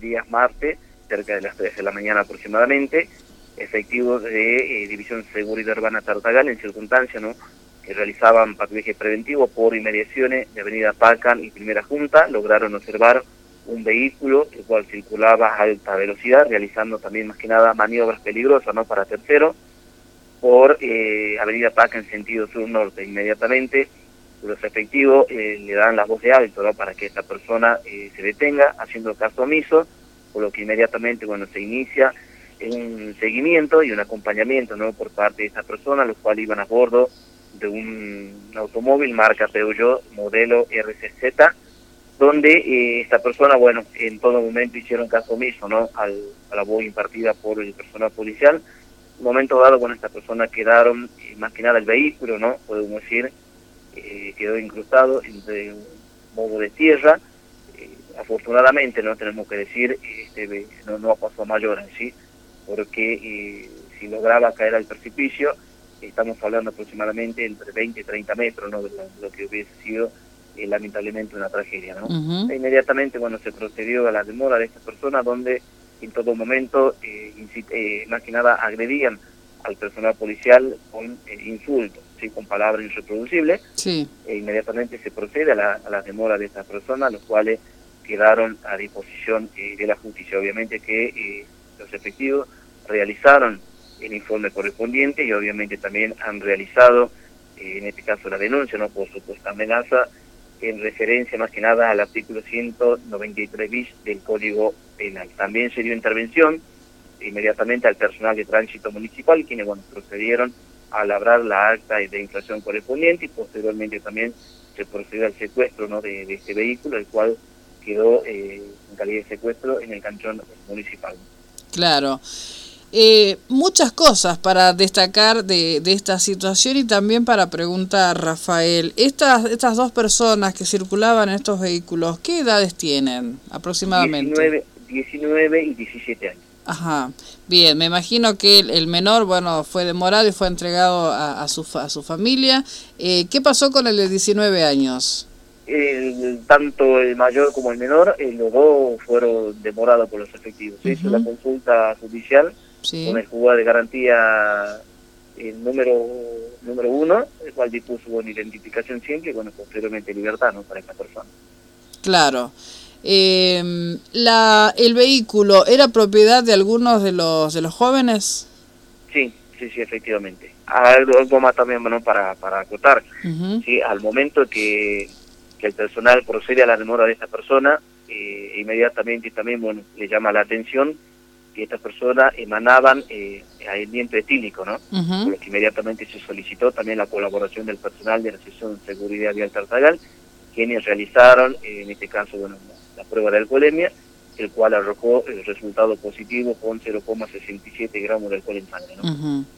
días martes, cerca de las 3 de la mañana aproximadamente, efectivos de División Seguridad Urbana Tartagal, en circunstancia, ¿no?, que realizaban patrullaje preventivo por inmediaciones de Avenida Pacan y Primera Junta, lograron observar un vehículo el cual circulaba a alta velocidad, realizando también más que nada maniobras peligrosas, ¿no?, para terceros, por Avenida Pacan en sentido sur-norte. Inmediatamente los efectivos le dan la voz de alto, ¿no?, para que esta persona se detenga, haciendo caso omiso, por lo que inmediatamente, bueno, se inicia un seguimiento y un acompañamiento, ¿no?, por parte de esta persona, los cuales iban a bordo de un automóvil marca Peugeot modelo RCZ, donde esta persona, bueno, en todo momento hicieron caso omiso, ¿no?, a la voz impartida por el personal policial. En un momento dado, bueno, esta persona quedaron, más que nada el vehículo, ¿no?, podemos decir, quedó incrustado entre un modo de tierra. Afortunadamente, no tenemos que decir, no pasó a mayores, ¿sí?, porque si lograba caer al precipicio, estamos hablando aproximadamente entre 20 y 30 metros, ¿no?, de lo que hubiese sido lamentablemente una tragedia, ¿no? E inmediatamente, bueno, se procedió a la demora de esta persona, donde en todo momento, más que nada, agredían al personal policial con insultos, ¿sí?, con palabras irreproducibles. Sí. E inmediatamente se procede a la demora de estas personas, los cuales quedaron a disposición de la justicia. Obviamente que los efectivos realizaron el informe correspondiente y obviamente también han realizado, en este caso, la denuncia, ¿no?, por supuesta amenaza, en referencia más que nada al artículo 193 bis del Código Penal. También se dio intervención inmediatamente al personal de tránsito municipal, quienes, bueno, procedieron a labrar la acta de infracción correspondiente, y posteriormente también se procedió al secuestro, ¿no?, de este vehículo, el cual quedó en calidad de secuestro en el canchón municipal. Claro. Muchas cosas para destacar de esta situación y también para preguntar, Rafael. Estas dos personas que circulaban en estos vehículos, ¿qué edades tienen aproximadamente? 19 y 17 años. Ajá, bien, me imagino que el menor, bueno, fue demorado y fue entregado a su familia. ¿Qué pasó con el de 19 años? Tanto el mayor como el menor, los dos fueron demorados por los efectivos. Se hizo la consulta judicial, sí, con el juzgado de garantía número 1, el cual dispuso una identificación simple y, bueno, posteriormente libertad, ¿no?, para esta persona. Claro. ¿El vehículo era propiedad de algunos de los jóvenes? Sí, efectivamente. Algo más también, bueno, para acotar. Sí, al momento que el personal procede a la demora de esta persona, inmediatamente también, bueno, le llama la atención que estas personas emanaban aliento etílico, ¿no? Por lo que inmediatamente se solicitó también la colaboración del personal de la sección de seguridad vial Tartagal, quienes realizaron, en este caso, bueno, la prueba de alcoholemia, el cual arrojó el resultado positivo con 0,67 gramos de alcohol en sangre, ¿no?